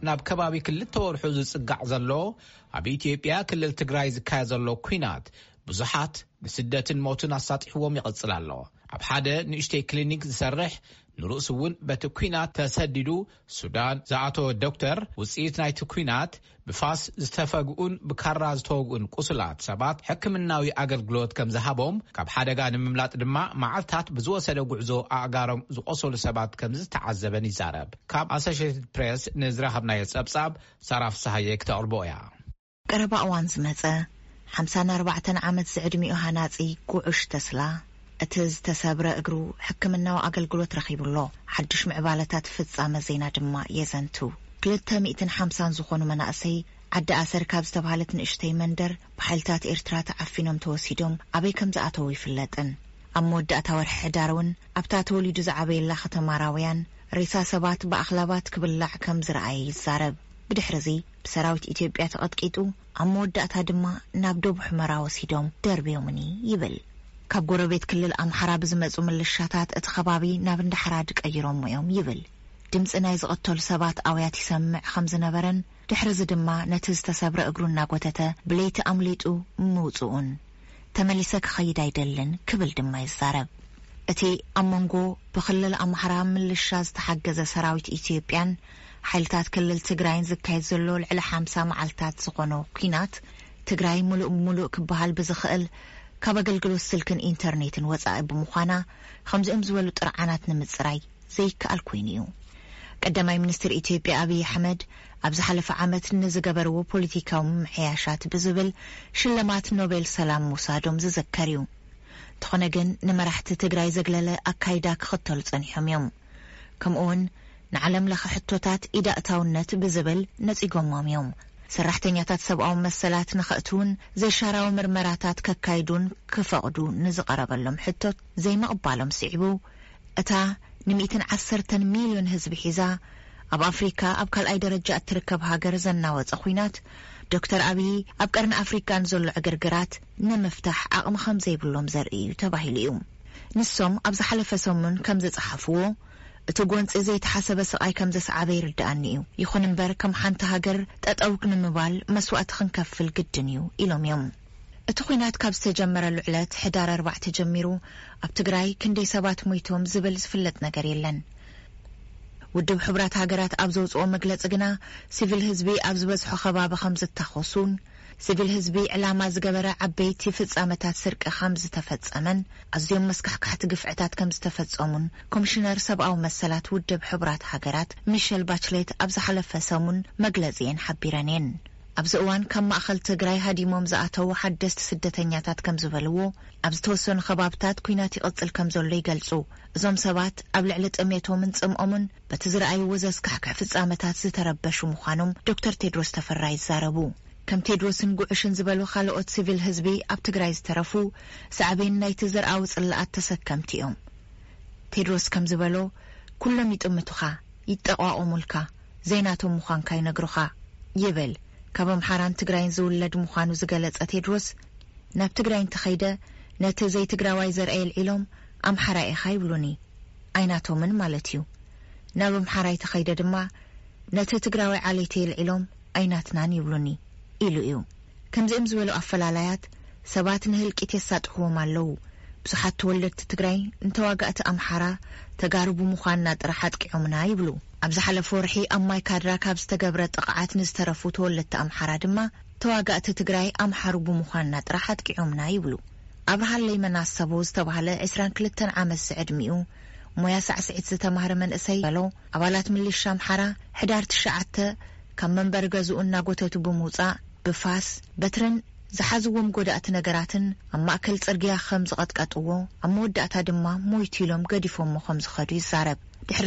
ናብ ከባቢ ክልል ተወርሑ ዝጽጋዕ ዘሎ ኣብ ኢትዮጵያ ክልል ትግራይ ዝካየድ ዘሎ ኩናት ብዙሓት ንስደትን ሞትን ኣሳጢሕዎም ይቕጽል ኣሎ። ኣብ ሓደ ንእሽተይ ክሊኒክ ዝሰርሕ ንርእስ እውን በቲ ኩናት ተሰዲዱ ሱዳን ዝኣተወ ዶክተር ውጽኢት ናይቲ ኩናት ብፋስ ዝተፈግኡን ብካራ ዝተወግኡን ቁስላት ሰባት ሕክምናዊ ኣገልግሎት ከም ዝሃቦም ካብ ሓደጋ ንምምላጥ ድማ መዓልታት ብዝወሰደ ጉዕዞ ኣእጋሮም ዝቆሰሉ ሰባት ከም ዝተዓዘበን ይዛረብ። ካብ ኣሶሺየትድ ፕሬስ ንዝረኸብናዮ ጸብጻብ ሳራፍ ሳሃየ ክተቕርቦ እያ። ቀረባ እዋን ዝመጸ 54 ዓመት ዝዕድሚኡ ሃናጺ ጉዑሽ ተስላ እቲ ዝተሰብረ እግሩ ሕክምናዊ ኣገልግሎት ረኺቡሎ ሓድሽ ምዕባለታት ፍጻመ ዜና ድማ የዘንቱ 250 ዝኾኑ መናእሰይ ዓዲ ኣሰር ካብ ዝተባሃለት ንእሽተይ መንደር ብሓይልታት ኤርትራ ተዓፊኖም ተወሲዶም ኣበይ ከም ዝኣተዉ ይፍለጥን። ኣብ መወዳእታ ወርሒ ሕዳር እውን ኣብታ ተወሊዱ ዝዓበየላ ከተማ ራውያን ሬሳ ሰባት ብኣኽላባት ክብላዕ ከም ዝረኣየ ይዛረብ። ብድሕሪዚ ብሰራዊት ኢትዮጵያ ተቐጥቂጡ ኣብ መወዳእታ ድማ ናብ ደቡብ ሕመራ ወሲዶም ደርብዮምኒ ይብል። ካብ ጎረቤት ክልል ኣምሓራ ብዝመጹ ምልሻታት እቲ ከባቢ ናብ እንዳሕራድ ቀይሮም እዮም ይብል። ድምፂ ናይ ዝቐተሉ ሰባት ኣውያት ይሰምዕ ከም ዝነበረን ድሕሪዚ ድማ ነቲ ዝተሰብረ እግሩ እናጎተተ ብለይቲ ኣምሊጡ ምውፅኡን ተመሊሰ ክኸይድ ኣይደልን ክብል ድማ ይዛረብ። እቲ ኣብ መንጎ ብክልል ኣምሓራ ምልሻ ዝተሓገዘ ሰራዊት ኢትዮጵያን ሓይልታት ክልል ትግራይን ዝካየድ ዘሎ ልዕሊ 50 መዓልታት ዝኾነ ኩናት ትግራይ ሙሉእ ክበሃል ብዝኽእል ካብ ኣገልግሎት ስልክን ኢንተርኔትን ወጻኢ ብምዃና ከምዚኦም ዝበሉ ጥርዓናት ንምጽራይ ዘይከኣል ኮይኑ እዩ። ቀዳማይ ሚኒስትር ኢትዮጵያ አብይ አሕመድ ኣብ ዝሓለፈ ዓመት ንዝገበርዎ ፖለቲካዊ ምሕያሻት ብዝብል ሽልማት ኖቤል ሰላም ምውሳዶም ዝዘከር እዩ። እንተኾነ ግን ንመራሕቲ ትግራይ ዘግለለ ኣካይዳ ክኽተሉ ጸኒሖም እዮም። ከምኡውን ንዓለም ለኸ ሕቶታት ኢዳእታውነት ብዝብል ነጺጎሞም እዮም። ሰራሕተኛታት ሰብኣዊ መሰላት ንኽእቱን ዘይሻራዊ ምርመራታት ከካይዱን ክፈቕዱ ንዝቐረበሎም ሕቶት ዘይመቕባሎም ስዒቡ እታ ን110 ሚሊዮን ህዝቢ ሒዛ ኣብ ኣፍሪካ ኣብ ካልኣይ ደረጃ እትርከብ ሃገር ዘናወፀ ኩናት ዶክተር አብይ ኣብ ቀርኒ ኣፍሪካን ዘሎ ዕግርግራት ንምፍታሕ ዓቕሚ ከም ዘይብሎም ዘርኢ እዩ ተባሂሉ እዩ። ንሶም ኣብ ዝሓለፈ ሰሙን ከም ዝጸሓፍዎ እቲ ጎንፂ ዘይተሓሰበ ስቃይ ከም ዘስዓበ ይርዳእኒ እዩ። ይኹን እምበር ከም ሓንቲ ሃገር ጠጠው ንምባል መስዋዕቲ ክንከፍል ግድን እዩ ኢሎም እዮም። እቲ ኩናት ካብ ዝተጀመረሉ ዕለት ሕዳር 4 ጀሚሩ ኣብ ትግራይ ክንደይ ሰባት ሞይቶም ዝብል ዝፍለጥ ነገር የለን። ውድብ ሕብራት ሃገራት ኣብ ዘውፅኦ መግለፂ ግና ሲቪል ህዝቢ ኣብ ዝበዝሖ ከባቢ ከም ዝተኸሱን ሲቪል ህዝቢ ዕላማ ዝገበረ ዓበይቲ ፍጻመታት ስርቂ ከም ዝተፈጸመን ኣዝዮም መስካሕካሕቲ ግፍዕታት ከም ዝተፈጸሙን ኮሚሽነር ሰብኣዊ መሰላት ውድብ ሕብራት ሃገራት ሚሸል ባችሌት ኣብ ዝሓለፈ ሰሙን መግለፂን ሓቢረንን። ኣብዚ እዋን ካብ ማእኸል ትግራይ ሃዲሞም ዝኣተዉ ሓደስቲ ስደተኛታት ከም ዝበልዎ ኣብ ዝተወሰኑ ከባብታት ኩናት ይቕጽል ከም ዘሎ ይገልጹ። እዞም ሰባት ኣብ ልዕሊ ጥሜቶምን ጽምኦምን በቲ ዝረኣይዎ ዘስካሕክሕ ፍጻመታት ዝተረበሹ ምዃኖም ዶክተር ቴድሮስ ተፈራ ይዛረቡ። ከም ቴድሮስን ጉዕሽን ዝበሉ ካልኦት ሲቪል ህዝቢ ኣብ ትግራይ ዝተረፉ ሳዕቤን ናይቲ ዘርኣዊ ጽላኣት ተሰከምቲ እዮም። ቴድሮስ ከም ዝበሎ ኩሎም ይጥምቱኻ፣ ይጠቋቆሙልካ፣ ዜናቶም ምዃንካ ይነግሩኻ ይብል። ካብ ኣምሓራን ትግራይን ዝውለድ ምዃኑ ዝገለጸ ቴድሮስ ናብ ትግራይ እንተኸይደ ነቲ ዘይትግራዋይ ዘርአየ ልዒሎም ኣምሓራ ኢኻ ይብሉኒ፣ ኣይናቶምን ማለት እዩ። ናብ ኣምሓራይ ተኸይደ ድማ ነቲ ትግራዋይ ዓለይቲ ልዒሎም ኣይናትናን ይብሉኒ ኢሉ እዩ። ከምዚኦም ዝበሉ ኣፈላላያት ሰባት ንህልቂት የሳጥሕዎም ኣለዉ። ብዙሓት ተወለድቲ ትግራይ እንተዋጋእቲ ኣምሓራ ተጋርቡ ምዃንና ጥራሕ ኣጥቂዖምና ይብሉ። ኣብ ዝሓለፈ ወርሒ ኣብ ማይ ካድራ ካብ ዝተገብረ ጥቕዓት ንዝተረፉ ተወለድቲ ኣምሓራ ድማ ተዋጋእቲ ትግራይ ኣምሓሩ ብምዃንና ጥራሕ ኣጥቂዖምና ይብሉ። ኣብርሃለይ መናሰቦ ዝተባሃለ 22 ዓመት ዕድሚኡ ሞያ ሳዕስዒት ዝተማሃረ መንእሰይ በሎ ኣባላት ሚሊሻ ኣምሓራ ሕዳር 9 ካብ መንበሪ ገዝኡ እናጎተቱ ብምውፃእ ብፋስ በትርን ዝሓዝዎም ጎዳእቲ ነገራትን ኣብ ማእከል ጽርግያ ከም ዝቐጥቀጥዎ ኣብ መወዳእታ ድማ ሞይቱ ኢሎም ገዲፎሞ ከም ዝኸዱ ይዛረብ። ድሕሪ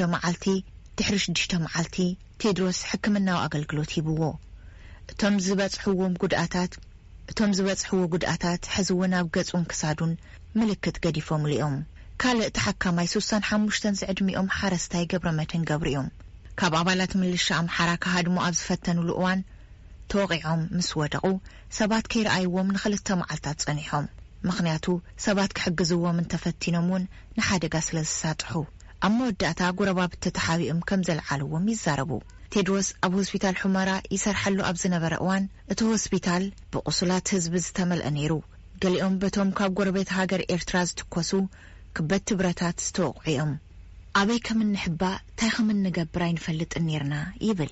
6 መዓልቲ ቴድሮስ ሕክምናዊ ኣገልግሎት ሂብዎ። እቶም ዝበጽሕዎ ጉድኣታት ሕዝውን ኣብ ገጹን ክሳዱን ምልክት ገዲፎም ልኦም። ካልእ ተሓካማይ 65 ዝዕድሚኦም ሓረስታይ ገብረመድህን ገብሩ እዮም። ካብ ኣባላት ሚሊሻ ኣምሓራ ካሃድሞ ኣብ ዝፈተኑሉ እዋን ተወቂዖም ምስ ወደቁ ሰባት ከይረኣይዎም ንኽልተ መዓልታት ጸኒሖም። ምኽንያቱ ሰባት ክሕግዝዎም እንተፈቲኖም እውን ንሓደጋ ስለ ዝሳጥሑ ኣብ መወዳእታ ጉረባብቲ ተሓቢኦም ከም ዘልዓልዎም ይዛረቡ። ቴድሮስ ኣብ ሆስፒታል ሑመራ ይሰርሐሉ ኣብ ዝነበረ እዋን እቲ ሆስፒታል ብቁስላት ህዝቢ ዝተመልአ ነይሩ። ገሊኦም በቶም ካብ ጎረቤት ሃገር ኤርትራ ዝትኮሱ ክበት ብረታት ዝተወቅዑም ኣበይ ከም እንሕባእ ታይ ከም እንገብር ኣይንፈልጥ ነርና ይብል።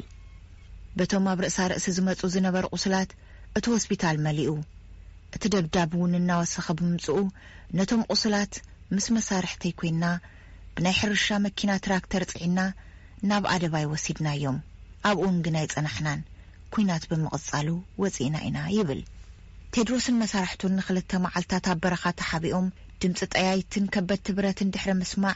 በቶም ኣብ ርእሳ ርእሲ ዝመጹ ዝነበሩ ቁስላት እቲ ሆስፒታል መሊኡ እቲ ደብዳብ እውን እናወሰኸ ብምጽኡ ነቶም ቁስላት ምስ መሳርሕተይ ኮይና ብናይ ሕርሻ መኪና ትራክተር ጽዒና ናብ ኣደባይ ወሲድናዮም ኣብኡን ግን ኣይጸናሕናን ኩናት ብምቕጻሉ ወፂና ኢና ይብል። ቴድሮስን መሳርሕቱን ንኽልተ መዓልታት ኣብ በረኻ ተሓቢኦም ድምፂ ጠያይትን ከበድቲ ብረትን ድሕሪ ምስማዕ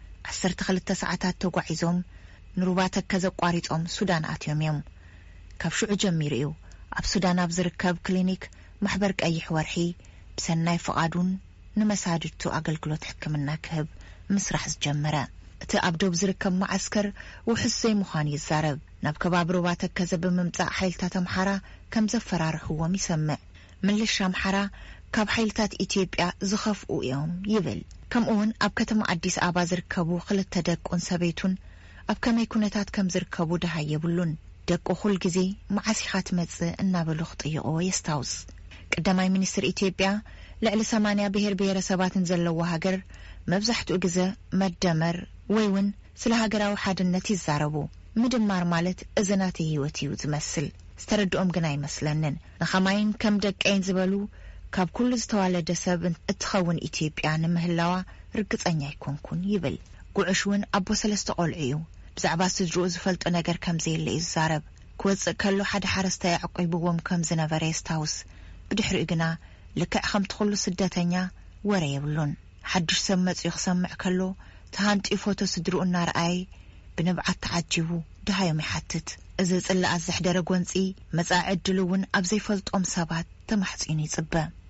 12 ሰዓታት ተጓዒዞም ንሩባ ተከዘ ቋሪጾም ሱዳን ኣትዮም እዮም። ካብ ሽዑ ጀሚሩ እዩ ኣብ ሱዳን ኣብ ዝርከብ ክሊኒክ ማሕበር ቀይሕ ወርሒ ብሰናይ ፍቓዱን ንመሳድቱ ኣገልግሎት ሕክምና ክህብ ምስራሕ ዝጀመረ። እቲ ኣብ ዶብ ዝርከብ ማዓስከር ውሕስ ዘይምዃን ይዛረብ። ናብ ከባቢ ሩባ ተከዘ ብምምጻእ ሓይልታት ኣምሓራ ከም ዘፈራርሕዎም ይሰምዕ። ምልሻ ኣምሓራ ካብ ሓይልታት ኢትዮጵያ ዝኸፍኡ እዮም ይብል። ከምኡውን ኣብ ከተማ ኣዲስ ኣበባ ዝርከቡ 2 ደቁን ሰበይቱን ኣብ ከመይ ኩነታት ከም ዝርከቡ ድሃ የብሉን። ደቁ ኩል ግዜ መዓሲኻ ትመጽእ እናበሉ ክጥይቕዎ የስታውስ። ቀዳማይ ሚኒስትር ኢትዮጵያ ልዕሊ 80 ብሔር ብሔረሰባትን ዘለዎ ሃገር መብዛሕትኡ ግዜ መደመር ወይ እውን ስለ ሃገራዊ ሓድነት ይዛረቡ። ምድማር ማለት እዝናት ህይወት እዩ ዝመስል። ዝተረድኦም ግን ኣይመስለንን። ንኸማይን ከም ደቀይን ዝበሉ ካብ ኩሉ ዝተዋለደ ሰብ እትኸውን ኢትዮጵያ ንምህላዋ ርግጸኛ ይኮንኩን ይብል። ጉዕሽ እውን ኣቦ 3 ቆልዑ እዩ። ብዛዕባ ስድርኡ ዝፈልጦ ነገር ከም ዘየለ ይዛረብ። ክወፅእ ከሎ ሓደ ሓረስታይ ያዕቆይብዎም ከም ዝነበረ የስታውስ። ብድሕሪኡ ግና ልክዕ ከምቲ ኩሉ ስደተኛ ወረ የብሉን። ሓድሽ ሰብ መፅኡ ክሰምዕ ከሎ ተሃንጢ ፎቶ ስድርኡ እናረኣየ ብንብዓት ተዓጂቡ ድሃዮም ይሓትት። እዚ ጽላእ ዘሕደረ ጎንፂ መጻዕ ዕድል እውን ኣብ ዘይፈልጦም ሰባት ተማሕጺኑ ይጽበ።